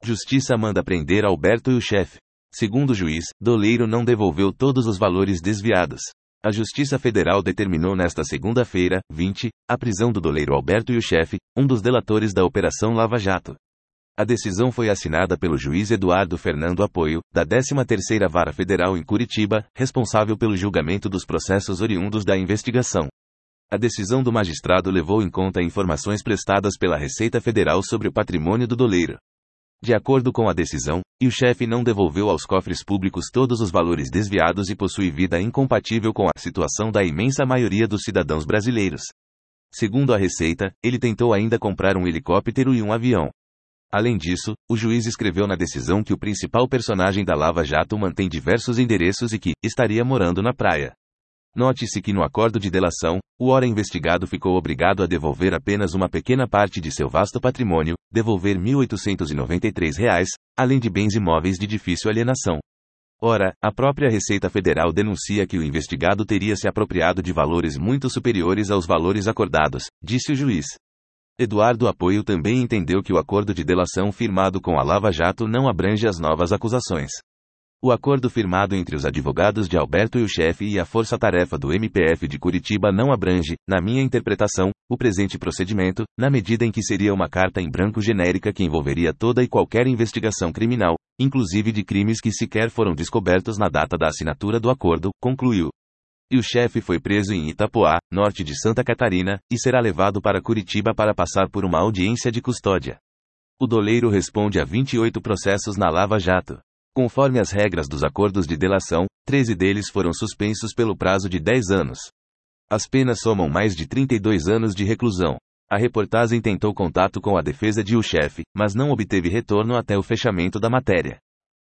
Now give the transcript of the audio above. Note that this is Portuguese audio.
Justiça manda prender Alberto e o chefe. Segundo o juiz, doleiro não devolveu todos os valores desviados. A Justiça Federal determinou nesta segunda-feira, 20, a prisão do doleiro Alberto e o chefe, um dos delatores da Operação Lava Jato. A decisão foi assinada pelo juiz Eduardo Fernando Apoio, da 13ª Vara Federal em Curitiba, responsável pelo julgamento dos processos oriundos da investigação. A decisão do magistrado levou em conta informações prestadas pela Receita Federal sobre o patrimônio do doleiro. De acordo com a decisão, o chefe não devolveu aos cofres públicos todos os valores desviados e possui vida incompatível com a situação da imensa maioria dos cidadãos brasileiros. Segundo a Receita, ele tentou ainda comprar um helicóptero e um avião. Além disso, o juiz escreveu na decisão que o principal personagem da Lava Jato mantém diversos endereços e que estaria morando na praia. Note-se que no acordo de delação, o ora investigado ficou obrigado a devolver apenas uma pequena parte de seu vasto patrimônio, devolver R$ 1.893, além de bens imóveis de difícil alienação. Ora, a própria Receita Federal denuncia que o investigado teria se apropriado de valores muito superiores aos valores acordados, disse o juiz. Eduardo Apoio também entendeu que o acordo de delação firmado com a Lava Jato não abrange as novas acusações. O acordo firmado entre os advogados de Alberto e o chefe e a força-tarefa do MPF de Curitiba não abrange, na minha interpretação, o presente procedimento, na medida em que seria uma carta em branco genérica que envolveria toda e qualquer investigação criminal, inclusive de crimes que sequer foram descobertos na data da assinatura do acordo, concluiu. E o chefe foi preso em Itapoá, norte de Santa Catarina, e será levado para Curitiba para passar por uma audiência de custódia. O doleiro responde a 28 processos na Lava Jato. Conforme as regras dos acordos de delação, 13 deles foram suspensos pelo prazo de 10 anos. As penas somam mais de 32 anos de reclusão. A reportagem tentou contato com a defesa de o chefe, mas não obteve retorno até o fechamento da matéria.